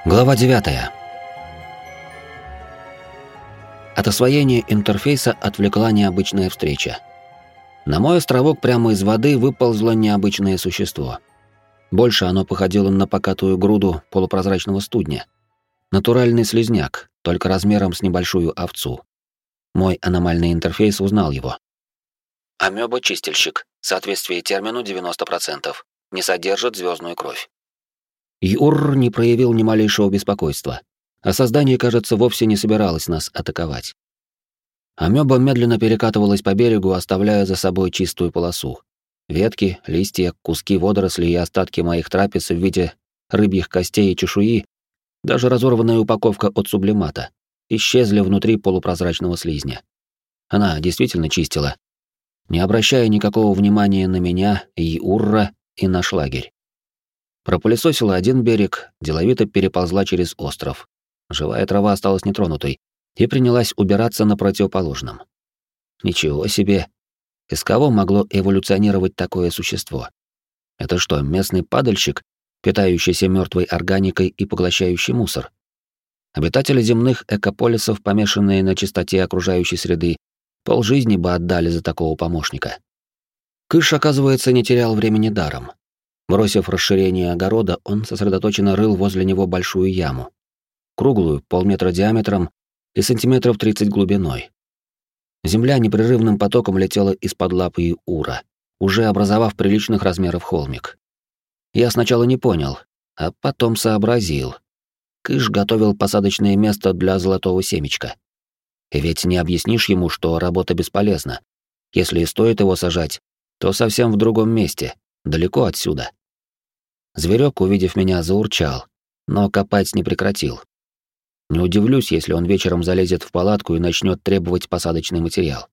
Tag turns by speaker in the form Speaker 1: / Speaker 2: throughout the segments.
Speaker 1: Глава 9. От освоения интерфейса отвлекла необычная встреча. На мой островок прямо из воды выползло необычное существо. Больше оно походило на покатую груду полупрозрачного студня. Натуральный слизняк, только размером с небольшую овцу. Мой аномальный интерфейс узнал его. Амёба-чистильщик. Соответствие термину 90%. Не содержит звездную кровь. Юр не проявил ни малейшего беспокойства, а создание, кажется, вовсе не собиралось нас атаковать. Амёба медленно перекатывалась по берегу, оставляя за собой чистую полосу. Ветки, листья, куски водорослей и остатки моих трапез в виде рыбьих костей и чешуи, даже разорванная упаковка от сублимата, исчезли внутри полупрозрачного слизня. Она действительно чистила, не обращая никакого внимания на меня, Юрра и наш лагерь. Пропылесосила один берег, деловито переползла через остров. Живая трава осталась нетронутой и принялась убираться на противоположном. Ничего себе! Из кого могло эволюционировать такое существо? Это что, местный падальщик, питающийся мертвой органикой и поглощающий мусор? Обитатели земных экополисов, помешанные на чистоте окружающей среды, полжизни бы отдали за такого помощника. Кыш, оказывается, не терял времени даром. Бросив расширение огорода, он сосредоточенно рыл возле него большую яму. Круглую, полметра диаметром и сантиметров 30 глубиной. Земля непрерывным потоком летела из-под лапы Юра, уже образовав приличных размеров холмик. Я сначала не понял, а потом сообразил. Кыш готовил посадочное место для золотого семечка. И ведь не объяснишь ему, что работа бесполезна. Если и стоит его сажать, то совсем в другом месте, далеко отсюда. Зверек, увидев меня, заурчал, но копать не прекратил. Не удивлюсь, если он вечером залезет в палатку и начнет требовать посадочный материал.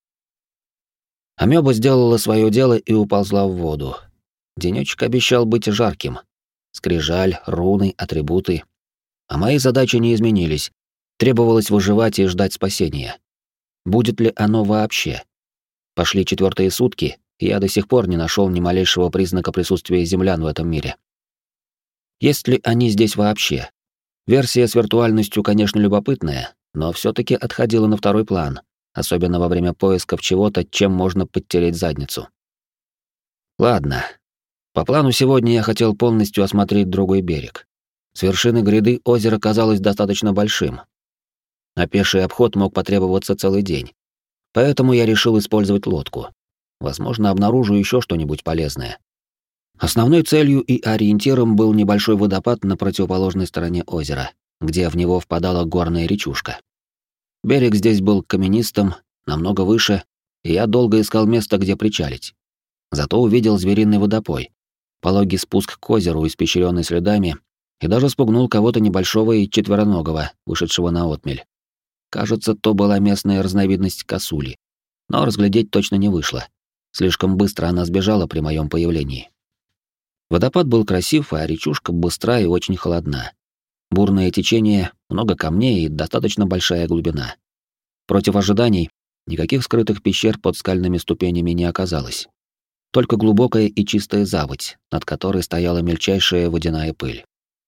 Speaker 1: Амёба сделала свое дело и уползла в воду. Денёчек обещал быть жарким. Скрижаль, руны, атрибуты. А мои задачи не изменились. Требовалось выживать и ждать спасения. Будет ли оно вообще? Пошли 4-е сутки, и я до сих пор не нашел ни малейшего признака присутствия землян в этом мире. Есть ли они здесь вообще? Версия с виртуальностью, конечно, любопытная, но все-таки отходила на второй план, особенно во время поисков чего-то, чем можно подтереть задницу. Ладно. По плану сегодня я хотел полностью осмотреть другой берег. С вершины гряды озеро казалось достаточно большим. На пеший обход мог потребоваться целый день. Поэтому я решил использовать лодку. Возможно, обнаружу еще что-нибудь полезное. Основной целью и ориентиром был небольшой водопад на противоположной стороне озера, где в него впадала горная речушка. Берег здесь был каменистым, намного выше, и я долго искал место, где причалить. Зато увидел звериный водопой, пологий спуск к озеру, испещренный следами, и даже спугнул кого-то небольшого и четвероногого, вышедшего на отмель. Кажется, то была местная разновидность косули, но разглядеть точно не вышло. Слишком быстро она сбежала при моем появлении. Водопад был красив, а речушка быстра и очень холодна. Бурное течение, много камней и достаточно большая глубина. Против ожиданий, никаких скрытых пещер под скальными ступенями не оказалось. Только глубокая и чистая заводь, над которой стояла мельчайшая водяная пыль.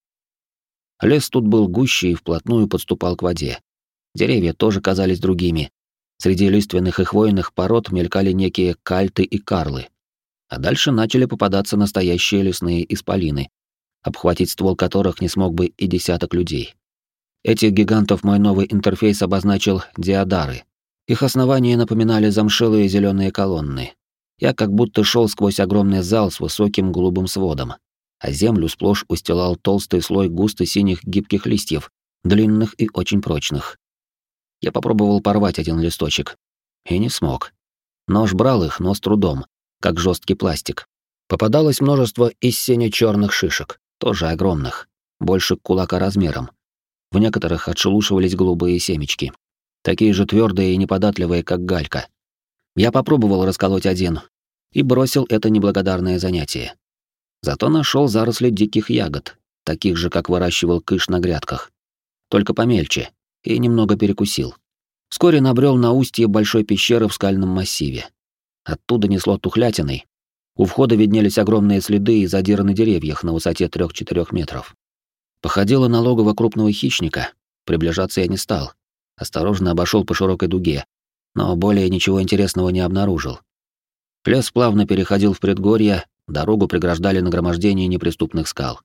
Speaker 1: Лес тут был гуще и вплотную подступал к воде. Деревья тоже казались другими. Среди лиственных и хвойных пород мелькали некие кальты и карлы. А дальше начали попадаться настоящие лесные исполины, обхватить ствол которых не смог бы и десяток людей. Этих гигантов мой новый интерфейс обозначил диадары. Их основания напоминали замшелые зеленые колонны. Я как будто шел сквозь огромный зал с высоким голубым сводом, а землю сплошь устилал толстый слой густо-синих гибких листьев, длинных и очень прочных. Я попробовал порвать один листочек. И не смог. Нож брал их, но с трудом, как жесткий пластик. Попадалось множество из сине-черных шишек, тоже огромных, больше кулака размером. В некоторых отшелушивались голубые семечки, такие же твердые и неподатливые, как галька. Я попробовал расколоть один и бросил это неблагодарное занятие. Зато нашел заросли диких ягод, таких же, как выращивал Кыш на грядках, только помельче, и немного перекусил. Вскоре набрел на устье большой пещеры в скальном массиве. Оттуда несло тухлятиной. У входа виднелись огромные следы и задиры на деревьях на высоте 3-4 метров. Походило на логово крупного хищника. Приближаться я не стал. Осторожно обошел по широкой дуге, но более ничего интересного не обнаружил. Лес плавно переходил в предгорье, дорогу преграждали нагромождение неприступных скал.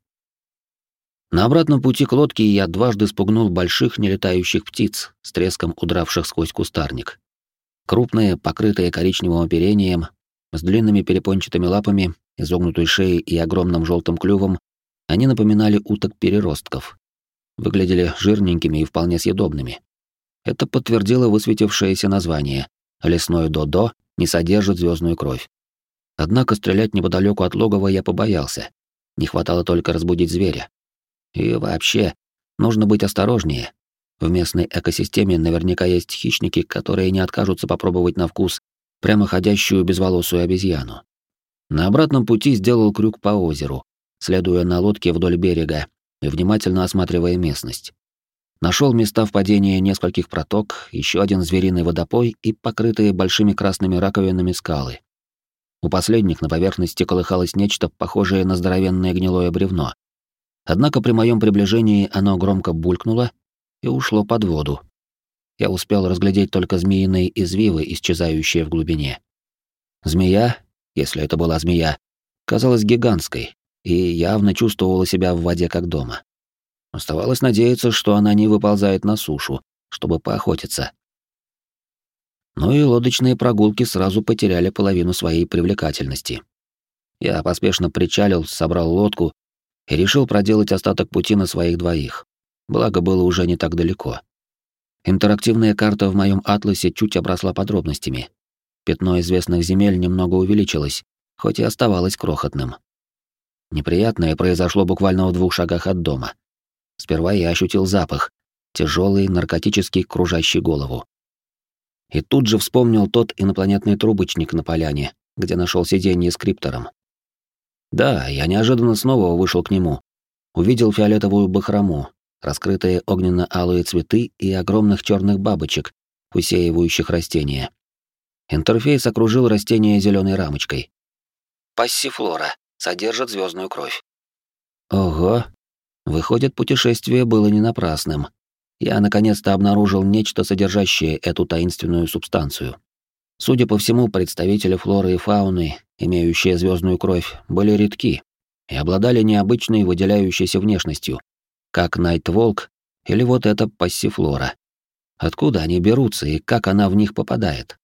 Speaker 1: На обратном пути к лодке я дважды спугнул больших нелетающих птиц, с треском удравших сквозь кустарник. Крупные, покрытые коричневым оперением, с длинными перепончатыми лапами, изогнутой шеей и огромным желтым клювом, они напоминали уток-переростков. Выглядели жирненькими и вполне съедобными. Это подтвердило высветившееся название: лесной додо не содержит звездную кровь. Однако стрелять неподалеку от логова я побоялся. Не хватало только разбудить зверя. И вообще, нужно быть осторожнее. В местной экосистеме наверняка есть хищники, которые не откажутся попробовать на вкус прямоходящую безволосую обезьяну. На обратном пути сделал крюк по озеру, следуя на лодке вдоль берега и внимательно осматривая местность. Нашел места впадения нескольких проток, еще один звериный водопой и покрытые большими красными раковинами скалы. У последних на поверхности колыхалось нечто похожее на здоровенное гнилое бревно. Однако при моем приближении оно громко булькнуло и ушло под воду. Я успел разглядеть только змеиные извивы, исчезающие в глубине. Змея, если это была змея, казалась гигантской и явно чувствовала себя в воде как дома. Оставалось надеяться, что она не выползает на сушу, чтобы поохотиться. Ну и лодочные прогулки сразу потеряли половину своей привлекательности. Я поспешно причалил, собрал лодку и решил проделать остаток пути на своих двоих. Благо, было уже не так далеко. Интерактивная карта в моем атласе чуть обросла подробностями. Пятно известных земель немного увеличилось, хоть и оставалось крохотным. Неприятное произошло буквально в 2 шагах от дома. Сперва я ощутил запах, тяжелый, наркотический, кружащий голову. И тут же вспомнил тот инопланетный трубочник на поляне, где нашел сиденье с криптором. Да, я неожиданно снова вышел к нему. Увидел фиолетовую бахрому, раскрытые огненно-алые цветы и огромных черных бабочек, усеивающих растения. Интерфейс окружил растение зеленой рамочкой. Пассифлора. Содержит звездную кровь. Ого. Выходит, путешествие было не напрасным. Я наконец-то обнаружил нечто, содержащее эту таинственную субстанцию. Судя по всему, представители флоры и фауны, имеющие звездную кровь, были редки и обладали необычной выделяющейся внешностью, как Найтволк или вот эта пассифлора. Откуда они берутся и как она в них попадает?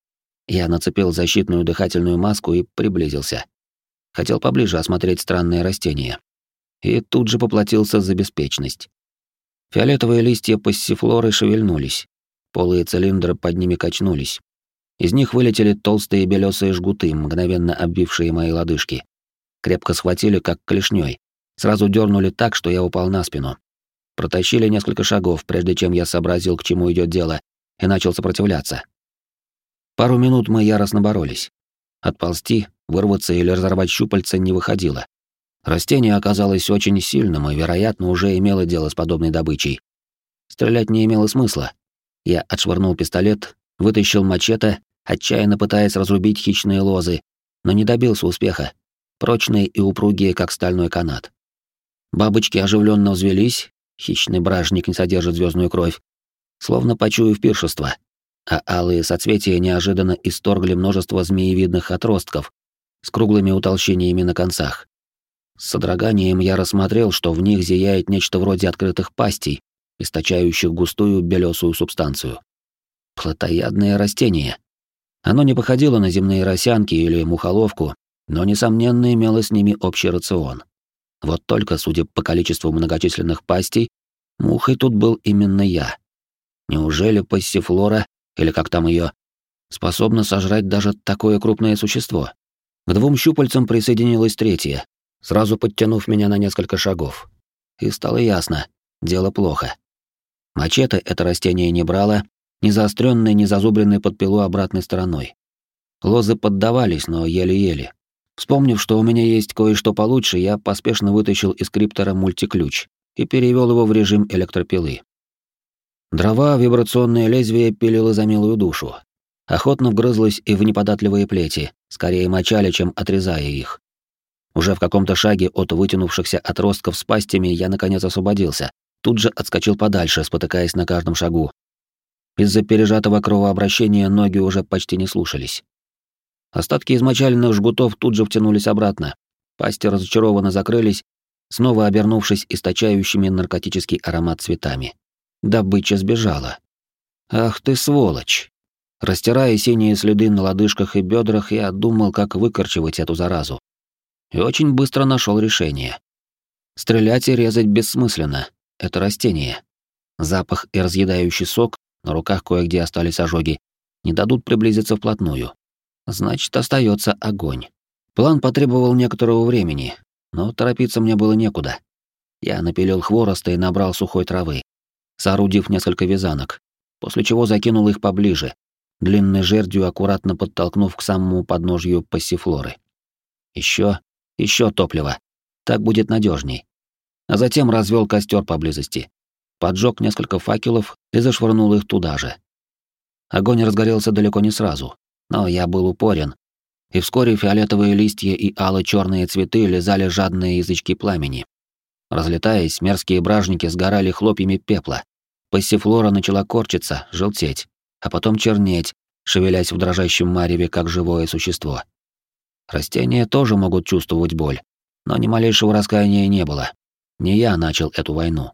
Speaker 1: Я нацепил защитную дыхательную маску и приблизился. Хотел поближе осмотреть странные растения. И тут же поплатился за беспечность. Фиолетовые листья пассифлоры шевельнулись. Полые цилиндры под ними качнулись. Из них вылетели толстые белесые жгуты, мгновенно обвившие мои лодыжки. Крепко схватили, как клешней. Сразу дернули так, что я упал на спину. Протащили несколько шагов, прежде чем я сообразил, к чему идет дело, и начал сопротивляться. Пару минут мы яростно боролись. Отползти, вырваться или разорвать щупальца не выходило. Растение оказалось очень сильным и, вероятно, уже имело дело с подобной добычей. Стрелять не имело смысла. Я отшвырнул пистолет, вытащил мачете, отчаянно пытаясь разрубить хищные лозы, но не добился успеха. Прочные и упругие, как стальной канат. Бабочки оживленно взвелись, хищный бражник не содержит звездную кровь, словно почуяв пиршество, а алые соцветия неожиданно исторгли множество змеевидных отростков с круглыми утолщениями на концах. С содроганием я рассмотрел, что в них зияет нечто вроде открытых пастей, источающих густую белесую субстанцию. Плотоядное растение. Оно не походило на земные росянки или мухоловку, но, несомненно, имело с ними общий рацион. Вот только, судя по количеству многочисленных пастей, мухой тут был именно я. Неужели пассифлора, или как там ее, способна сожрать даже такое крупное существо? К 2 щупальцам присоединилось третье, сразу подтянув меня на несколько шагов. И стало ясно, дело плохо. Мачете это растение не брало, ни заострённой, ни зазубренной под пилу обратной стороной. Лозы поддавались, но еле-еле. Вспомнив, что у меня есть кое-что получше, я поспешно вытащил из криптора мультиключ и перевёл его в режим электропилы. Дрова, вибрационное лезвие пилило за милую душу. Охотно вгрызлось и в неподатливые плети, скорее мочали, чем отрезая их. Уже в каком-то шаге от вытянувшихся отростков с пастями я наконец освободился. Тут же отскочил подальше, спотыкаясь на каждом шагу. Из-за пережатого кровообращения ноги уже почти не слушались. Остатки измочаленных жгутов тут же втянулись обратно. Пасти разочарованно закрылись, снова обернувшись источающими наркотический аромат цветами. Добыча сбежала. Ах ты сволочь! Растирая синие следы на лодыжках и бедрах, я думал, как выкорчевать эту заразу. И очень быстро нашел решение. Стрелять и резать бессмысленно. Это растение. Запах и разъедающий сок, на руках кое-где остались ожоги, не дадут приблизиться вплотную. Значит, остается огонь. План потребовал некоторого времени, но торопиться мне было некуда. Я напилил хвороста и набрал сухой травы, соорудив несколько вязанок, после чего закинул их поближе, длинной жердью аккуратно подтолкнув к самому подножью пассифлоры. Еще топливо. Так будет надежней. А затем развел костер поблизости, поджег несколько факелов и зашвырнул их туда же. Огонь разгорелся далеко не сразу, но я был упорен, и вскоре фиолетовые листья и ало-черные цветы лизали жадные язычки пламени. Разлетаясь, мерзкие бражники сгорали хлопьями пепла. Пассифлора начала корчиться, желтеть, а потом чернеть, шевелясь в дрожащем мареве, как живое существо. Растения тоже могут чувствовать боль, но ни малейшего раскаяния не было. Не я начал эту войну.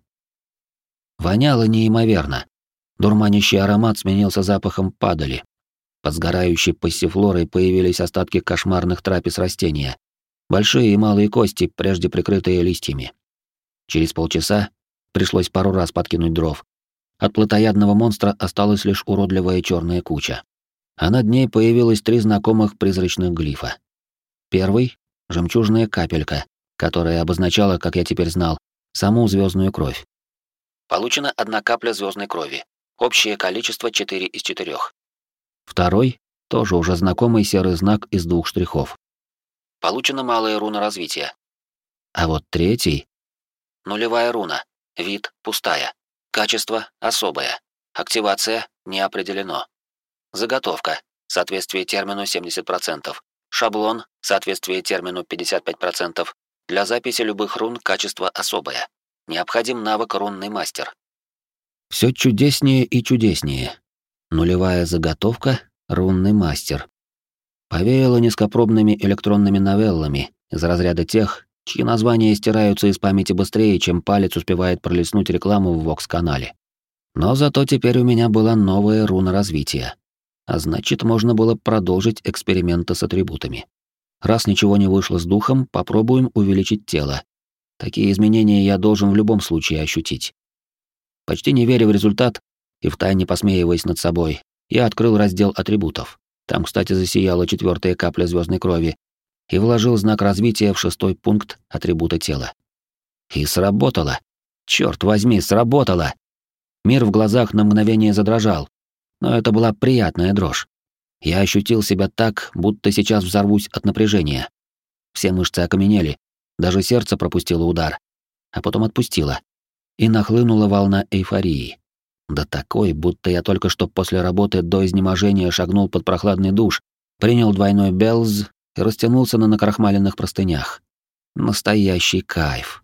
Speaker 1: Воняло неимоверно. Дурманящий аромат сменился запахом падали. Под сгорающей пассифлорой появились остатки кошмарных трапез растения. Большие и малые кости, прежде прикрытые листьями. Через полчаса пришлось пару раз подкинуть дров. От плотоядного монстра осталась лишь уродливая черная куча. А над ней появилось 3 знакомых призрачных глифа. Первый — жемчужная капелька, которая обозначала, как я теперь знал, саму звездную кровь. Получена 1 капля звездной крови. Общее количество 4 из 4. Второй — тоже уже знакомый серый знак из 2 штрихов. Получена малая руна развития. А вот третий — нулевая руна. Вид — пустая. Качество — особое. Активация — не определено. Заготовка — соответствие термину 70%. Шаблон — соответствие термину 55%. Для записи любых рун качество особое. Необходим навык рунный мастер. Все чудеснее и чудеснее. Нулевая заготовка, рунный мастер. Повеяло низкопробными электронными новеллами из разряда тех, чьи названия стираются из памяти быстрее, чем палец успевает пролистнуть рекламу в Вокс-канале. Но зато теперь у меня была новая руна развития. А значит, можно было продолжить эксперименты с атрибутами. Раз ничего не вышло с духом, попробуем увеличить тело. Такие изменения я должен в любом случае ощутить. Почти не веря в результат и втайне посмеиваясь над собой, я открыл раздел атрибутов. Там, кстати, засияла 4-я капля звездной крови и вложил знак развития в 6-й пункт атрибута тела. И сработало. Черт возьми, сработало. Мир в глазах на мгновение задрожал, но это была приятная дрожь. Я ощутил себя так, будто сейчас взорвусь от напряжения. Все мышцы окаменели, даже сердце пропустило удар, а потом отпустило. И нахлынула волна эйфории. Да такой, будто я только что после работы до изнеможения шагнул под прохладный душ, принял двойной белз и растянулся на накрахмаленных простынях. Настоящий кайф.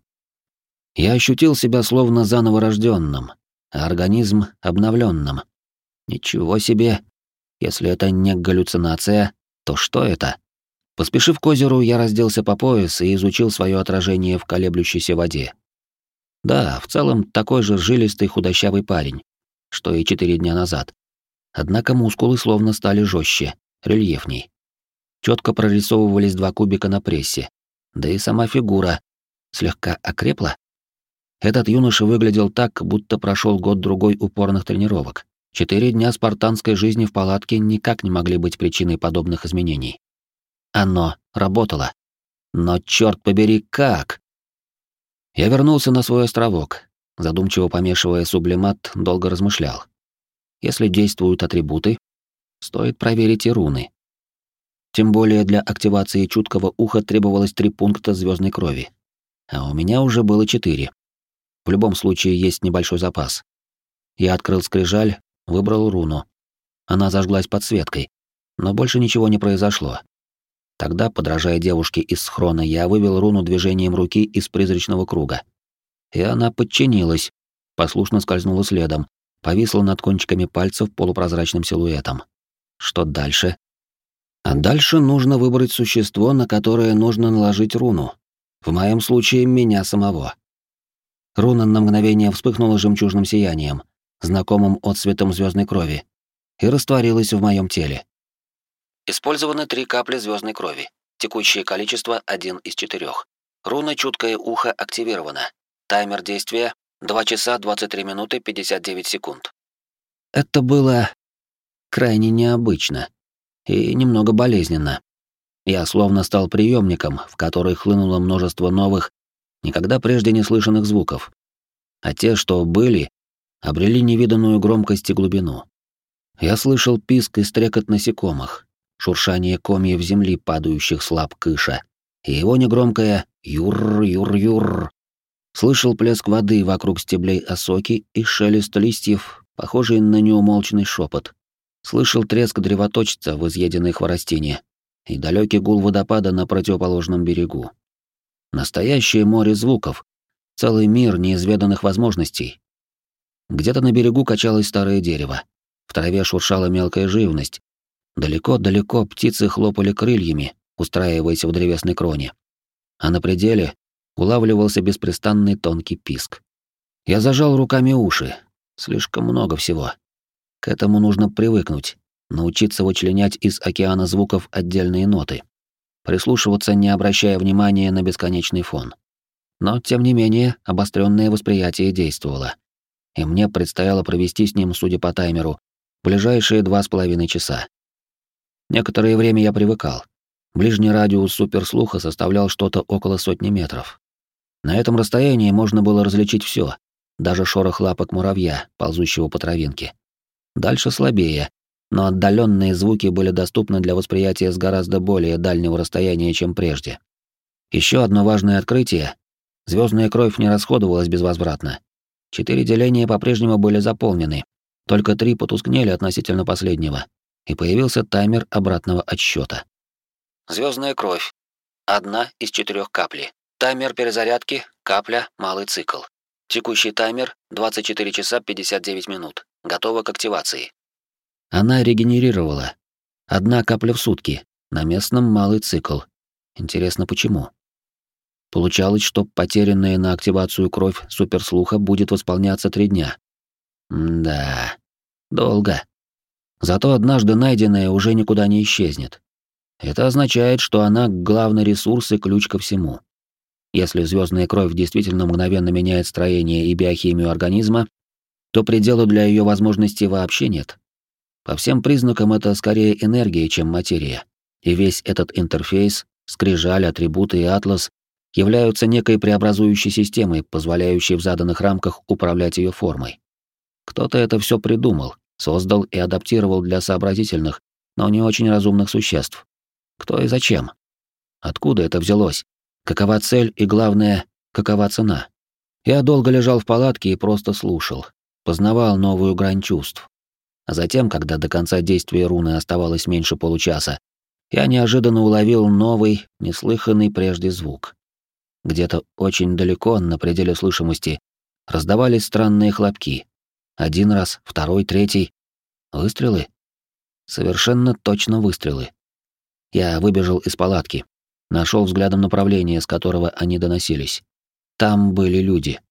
Speaker 1: Я ощутил себя словно заново рожденным, а организм обновленным. Ничего себе! Если это не галлюцинация, то что это? Поспешив к озеру, я разделся по пояс и изучил свое отражение в колеблющейся воде. Да, в целом такой же жилистый худощавый парень, что и 4 дня назад. Однако мускулы словно стали жестче, рельефней. Четко прорисовывались 2 кубика на прессе, да и сама фигура слегка окрепла. Этот юноша выглядел так, будто прошел год-другой упорных тренировок. 4 дня спартанской жизни в палатке никак не могли быть причиной подобных изменений. Оно работало. Но черт побери, как? Я вернулся на свой островок, задумчиво помешивая сублимат, долго размышлял. Если действуют атрибуты, стоит проверить и руны. Тем более для активации чуткого уха требовалось 3 пункта звездной крови. А у меня уже было 4. В любом случае есть небольшой запас. Я открыл скрижаль, выбрал руну. Она зажглась подсветкой, но больше ничего не произошло. Тогда, подражая девушке из схрона, я вывел руну движением руки из призрачного круга. И она подчинилась, послушно скользнула следом, повисла над кончиками пальцев полупрозрачным силуэтом. Что дальше? А дальше нужно выбрать существо, на которое нужно наложить руну. В моем случае меня самого. Руна на мгновение вспыхнула жемчужным сиянием, знакомым отсветом звездной крови, и растворилась в моем теле. Использованы 3 капли звездной крови. Текущее количество 1 из 4. Руна «Чуткое ухо» активирована. Таймер действия 2 часа 23 минуты 59 секунд. Это было крайне необычно и немного болезненно. Я словно стал приемником, в который хлынуло множество новых, никогда прежде не слышанных звуков. А те, что были, обрели невиданную громкость и глубину. Я слышал писк и стрекот насекомых, шуршание комьев земли, падающих с лап кыша, и его негромкое «юр-юр-юр». Слышал плеск воды вокруг стеблей осоки и шелест листьев, похожий на неумолчный шепот. Слышал треск древоточца в изъеденной хворостине и далекий гул водопада на противоположном берегу. Настоящее море звуков, целый мир неизведанных возможностей. Где-то на берегу качалось старое дерево, в траве шуршала мелкая живность. Далеко-далеко птицы хлопали крыльями, устраиваясь в древесной кроне. А на пределе улавливался беспрестанный тонкий писк. Я зажал руками уши. Слишком много всего. К этому нужно привыкнуть, научиться вычленять из океана звуков отдельные ноты, прислушиваться, не обращая внимания на бесконечный фон. Но, тем не менее, обостренное восприятие действовало. И мне предстояло провести с ним, судя по таймеру, ближайшие 2,5 часа. Некоторое время я привыкал. Ближний радиус суперслуха составлял что-то около 100 метров. На этом расстоянии можно было различить все, даже шорох лапок муравья, ползущего по травинке. Дальше слабее, но отдаленные звуки были доступны для восприятия с гораздо более дальнего расстояния, чем прежде. Еще одно важное открытие: звездная кровь не расходовалась безвозвратно. 4 деления по-прежнему были заполнены, только 3 потускнели относительно последнего, и появился таймер обратного отсчета. Звездная кровь. 1 из 4 капли. Таймер перезарядки, капля, малый цикл. Текущий таймер 24 часа 59 минут. Готова к активации. Она регенерировала. 1 капля в сутки, на местном малый цикл. Интересно, почему? Получалось, что потерянная на активацию кровь суперслуха будет восполняться 3 дня. Да, долго. Зато однажды найденная уже никуда не исчезнет. Это означает, что она главный ресурс и ключ ко всему. Если звездная кровь действительно мгновенно меняет строение и биохимию организма, то предела для ее возможностей вообще нет. По всем признакам это скорее энергия, чем материя. И весь этот интерфейс, скрижаль, атрибуты и атлас являются некой преобразующей системой, позволяющей в заданных рамках управлять ее формой. Кто-то это все придумал, создал и адаптировал для сообразительных, но не очень разумных существ. Кто и зачем? Откуда это взялось? Какова цель и, главное, какова цена? Я долго лежал в палатке и просто слушал, познавал новую грань чувств. А затем, когда до конца действия руны оставалось меньше получаса, я неожиданно уловил новый, неслыханный прежде звук. Где-то очень далеко, на пределе слышимости, раздавались странные хлопки. 1 раз, 2, 3. Выстрелы? Совершенно точно выстрелы. Я выбежал из палатки, нашел взглядом направление, с которого они доносились. Там были люди.